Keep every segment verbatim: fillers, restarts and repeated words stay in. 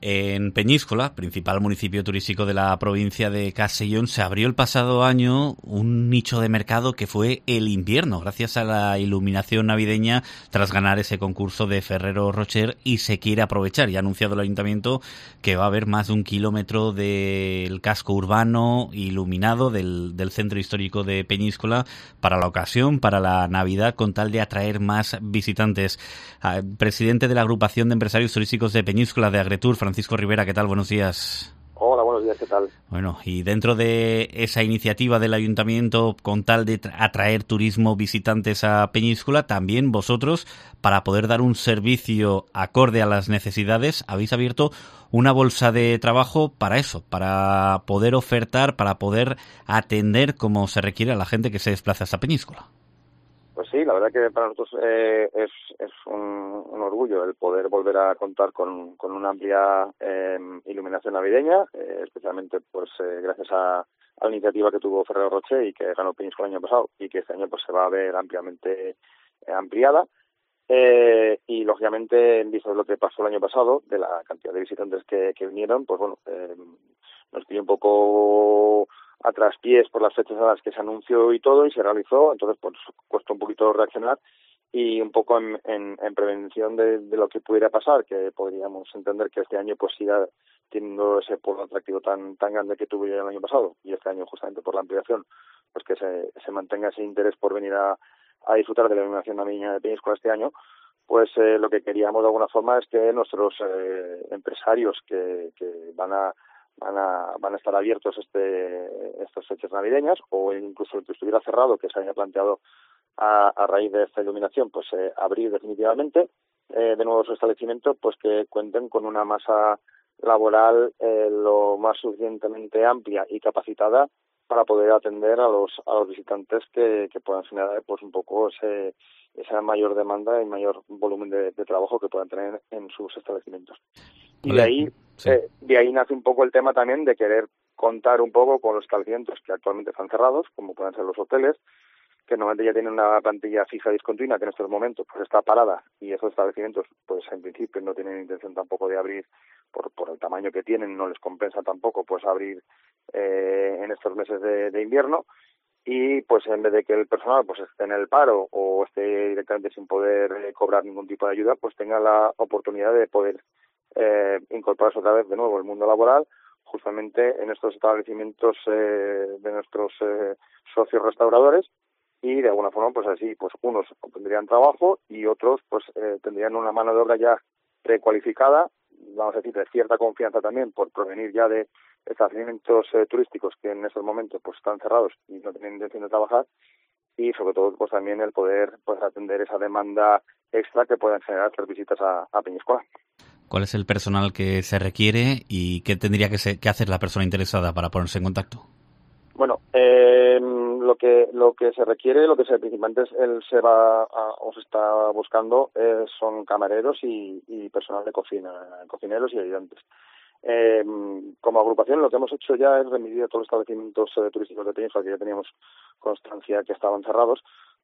En Peñíscola, principal municipio turístico de la provincia de Castellón, se abrió el pasado año un nicho de mercado que fue el invierno, gracias a la iluminación navideña tras ganar ese concurso de Ferrero Rocher, y se quiere aprovechar. Y ha anunciado el ayuntamiento que va a haber más de un kilómetro del casco urbano iluminado del, del centro histórico de Peñíscola para la ocasión, para la Navidad, con tal de atraer más visitantes. El presidente de la agrupación de empresarios turísticos de Peñíscola, de Agretur, Francisco Rivera, ¿qué tal? Buenos días. Hola, buenos días, ¿qué tal? Bueno, y dentro de esa iniciativa del ayuntamiento con tal de atraer turismo, visitantes a Peñíscola, también vosotros, para poder dar un servicio acorde a las necesidades, habéis abierto una bolsa de trabajo para eso, para poder ofertar, para poder atender como se requiere a la gente que se desplaza hasta Peñíscola. Pues sí, la verdad que para nosotros eh, es, es un, un orgullo el poder volver a contar con, con una amplia eh, iluminación navideña, eh, especialmente pues eh, gracias a, a la iniciativa que tuvo Ferrero Rocher y que ganó Peñíscola el año pasado, y que este año pues se va a ver ampliamente eh, ampliada. Eh, y lógicamente, en vista de lo que pasó el año pasado, de la cantidad de visitantes que, que vinieron, pues bueno, eh, nos pidió un poco a traspiés por las fechas a las que se anunció y todo, y se realizó. Entonces pues costó un poquito reaccionar, y un poco en, en, en prevención de, de lo que pudiera pasar, que podríamos entender que este año pues siga teniendo ese polo atractivo tan tan grande que tuvo ya el año pasado, y este año justamente por la ampliación, pues que se, se mantenga ese interés por venir a, a disfrutar de la iluminación navideña de Peñíscola este año. Pues eh, lo que queríamos de alguna forma es que nuestros eh, empresarios que, que van a van a van a estar abiertos este estas fechas navideñas, o incluso el que estuviera cerrado, que se haya planteado a, a raíz de esta iluminación, pues eh, abrir definitivamente eh, de nuevo su establecimiento, pues que cuenten con una masa laboral eh, lo más suficientemente amplia y capacitada para poder atender a los a los visitantes que, que puedan generar pues un poco ese esa mayor demanda y mayor volumen de, de trabajo que puedan tener en sus establecimientos. Y de ahí Sí. eh, de ahí nace un poco el tema también de querer contar un poco con los establecimientos que actualmente están cerrados, como pueden ser los hoteles, que normalmente ya tienen una plantilla fija discontinua que en estos momentos pues está parada, y esos establecimientos pues en principio no tienen intención tampoco de abrir por por el tamaño que tienen, no les compensa tampoco pues abrir eh, en estos meses de, de invierno. Y pues en vez de que el personal pues esté en el paro o esté directamente sin poder eh, cobrar ningún tipo de ayuda, pues tenga la oportunidad de poder eh, incorporarse otra vez de nuevo al mundo laboral, justamente en estos establecimientos eh, de nuestros eh, socios restauradores. Y de alguna forma pues así pues unos obtendrían trabajo y otros pues eh, tendrían una mano de obra ya precualificada, vamos a decir de cierta confianza también, por provenir ya de establecimientos eh, turísticos que en estos momentos pues están cerrados y no tienen intención de trabajar, y sobre todo pues también el poder pues atender esa demanda extra que puedan generar las visitas a, a Peñíscola. ¿Cuál es el personal que se requiere y qué tendría que, ser, que hacer la persona interesada para ponerse en contacto? Bueno, eh, lo que lo que se requiere, lo que se principalmente es, él se va a, o se está buscando eh, son camareros y, y personal de cocina, cocineros y ayudantes. Eh, como agrupación lo que hemos hecho ya es remitir a todos los establecimientos eh, turísticos de Peñíscola que ya teníamos constancia que estaban cerrados,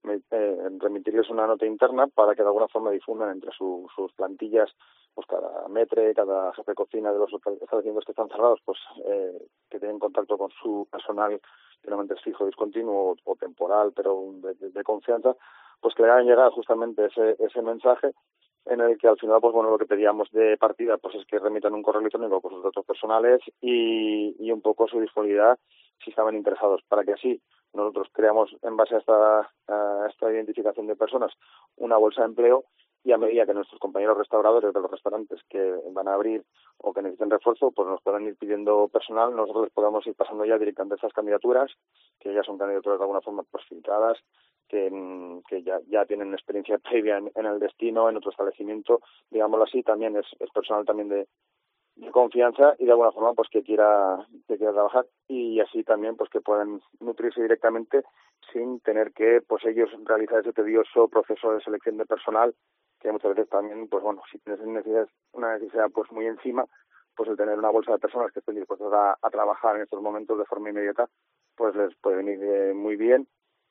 eh, remitirles una nota interna para que de alguna forma difundan entre su, sus plantillas, pues cada metre, cada jefe de cocina de los establecimientos que están cerrados, pues eh, que tienen contacto con su personal, que normalmente es fijo, discontinuo o, o temporal, pero de, de, de confianza, pues que le hagan llegar justamente ese, ese mensaje, en el que al final pues bueno lo que pedíamos de partida pues es que remitan un correo electrónico con sus datos personales y, y un poco su disponibilidad si estaban interesados, para que así nosotros creamos en base a esta, a esta identificación de personas una bolsa de empleo, y a medida que nuestros compañeros restauradores de los restaurantes que van a abrir o que necesiten refuerzo pues nos puedan ir pidiendo personal, nosotros les podamos ir pasando ya directamente esas candidaturas, que ya son candidaturas de alguna forma pues filtradas, que, que ya, ya tienen experiencia previa en, en el destino, en otro establecimiento, digámoslo así, también es, es personal también de, de confianza y de alguna forma pues que quiera que quiera trabajar, y así también pues que puedan nutrirse directamente sin tener que pues ellos realizar ese tedioso proceso de selección de personal, que muchas veces también pues bueno si tienes necesidad, una necesidad pues muy encima, pues el tener una bolsa de personas que estén dispuestas a, a trabajar en estos momentos de forma inmediata pues les puede venir eh, muy bien,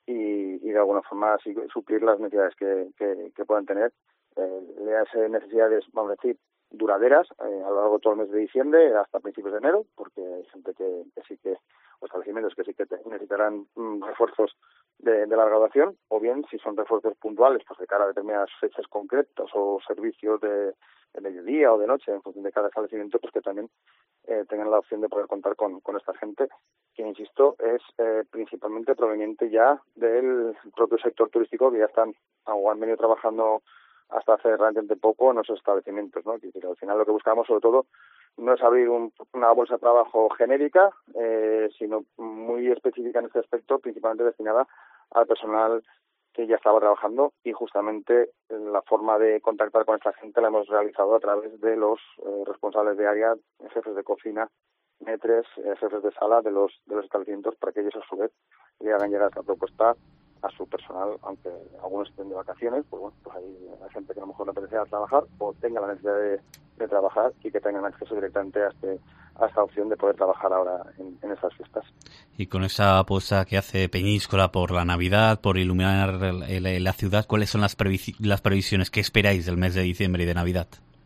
y, y de alguna forma así suplir las necesidades que, que, que puedan tener, eh, las necesidades, vamos a decir, duraderas eh, a lo largo de todo el mes de diciembre hasta principios de enero, porque hay gente que, que sí que, o establecimientos que sí que te, necesitarán mm, refuerzos de, de larga duración, o bien si son refuerzos puntuales, pues de cara a determinadas fechas concretas o servicios de, de mediodía o de noche, en función de cada establecimiento, pues que también eh, tengan la opción de poder contar con, con esta gente, que insisto, es eh, principalmente proveniente ya del propio sector turístico, que ya están o han venido trabajando hasta hace relativamente poco en nuestros establecimientos, ¿no? Que, que al final lo que buscamos sobre todo no es abrir un, una bolsa de trabajo genérica, eh, sino muy específica en este aspecto, principalmente destinada al personal que ya estaba trabajando, y justamente la forma de contactar con esta gente la hemos realizado a través de los eh, responsables de área, jefes de cocina, metres, eh, jefes de sala de los de los establecimientos, para que ellos a su vez le hagan llegar esta propuesta a su personal, aunque algunos estén de vacaciones, pues bueno, pues hay, hay gente que a lo mejor no apetece trabajar o tenga la necesidad de, de trabajar y que tengan acceso directamente a, este, a esta opción de poder trabajar ahora en, en estas fiestas. Y con esa apuesta que hace Peñíscola por la Navidad, por iluminar el, el, la ciudad, ¿cuáles son las, previs- las previsiones que esperáis del mes de diciembre y de Navidad?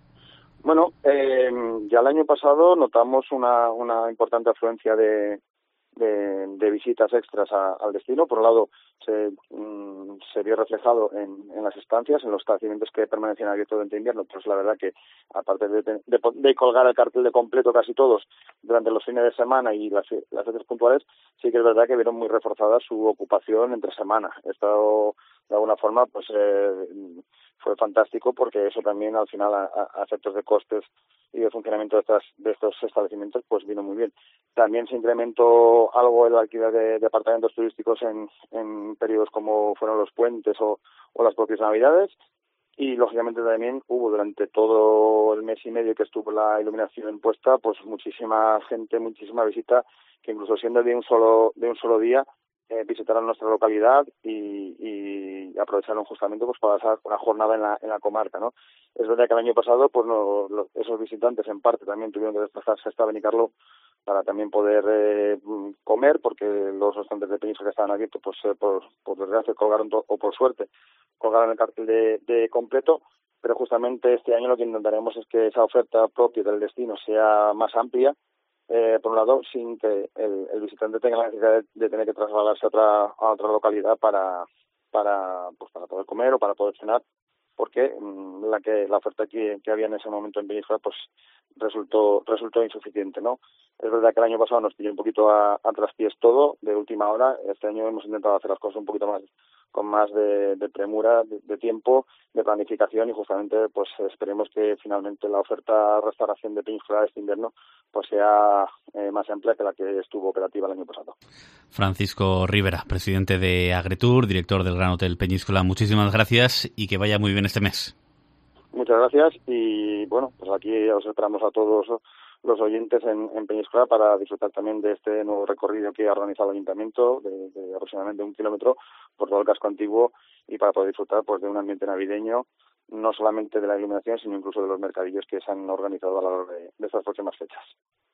Bueno, eh, ya el año pasado notamos una, una importante afluencia de, de, de visitas extras a, al destino. Por un lado, se, mm, se vio reflejado en, en las estancias, en los establecimientos que permanecían abiertos durante invierno. Pues la verdad que, aparte de, de, de colgar el cartel de completo casi todos durante los fines de semana y las, las fechas puntuales, sí que es verdad que vieron muy reforzada su ocupación entre semana. Esto, de alguna forma, pues eh, fue fantástico, porque eso también al final a, a efectos de costes y de funcionamiento de, estas, de estos establecimientos pues vino muy bien. También se incrementó algo el alquiler de, de apartamentos turísticos en, en periodos como fueron los puentes o, o las propias Navidades, y lógicamente también hubo durante todo el mes y medio que estuvo la iluminación puesta pues muchísima gente, muchísima visita, que incluso siendo de un solo de un solo día eh, visitaron nuestra localidad y, y aprovecharon justamente pues para pasar una jornada en la en la comarca, ¿no? Es verdad que el año pasado pues no, lo, esos visitantes en parte también tuvieron que desplazarse hasta Benicarló para también poder eh, comer, porque los restaurantes de Peñíscola que estaban abiertos pues eh, por, por desgracia colgaron to- o por suerte colgaron el cartel de, de completo, pero justamente este año lo que intentaremos es que esa oferta propia del destino sea más amplia, eh, por un lado, sin que el, el visitante tenga la necesidad de, de tener que trasladarse a otra a otra localidad para para pues para poder comer o para poder cenar, porque mmm, la que la oferta que, que había en ese momento en Peñíscola pues resultó resultó insuficiente, ¿no? Es verdad que el año pasado nos pilló un poquito a, a traspiés todo, de última hora. Este año hemos intentado hacer las cosas un poquito más con más de, de premura, de, de tiempo, de planificación, y justamente pues esperemos que finalmente la oferta restauración de Peñíscola este invierno pues sea eh, más amplia que la que estuvo operativa el año pasado. Francisco Rivera, presidente de Agretour, director del Gran Hotel Peñíscola, muchísimas gracias y que vaya muy bien este mes. Muchas gracias, y bueno, pues aquí os esperamos a todos los oyentes en, en Peñíscola para disfrutar también de este nuevo recorrido que ha organizado el Ayuntamiento de, de aproximadamente un kilómetro por todo el casco antiguo, y para poder disfrutar pues de un ambiente navideño, no solamente de la iluminación, sino incluso de los mercadillos que se han organizado a lo largo de, de estas próximas fechas.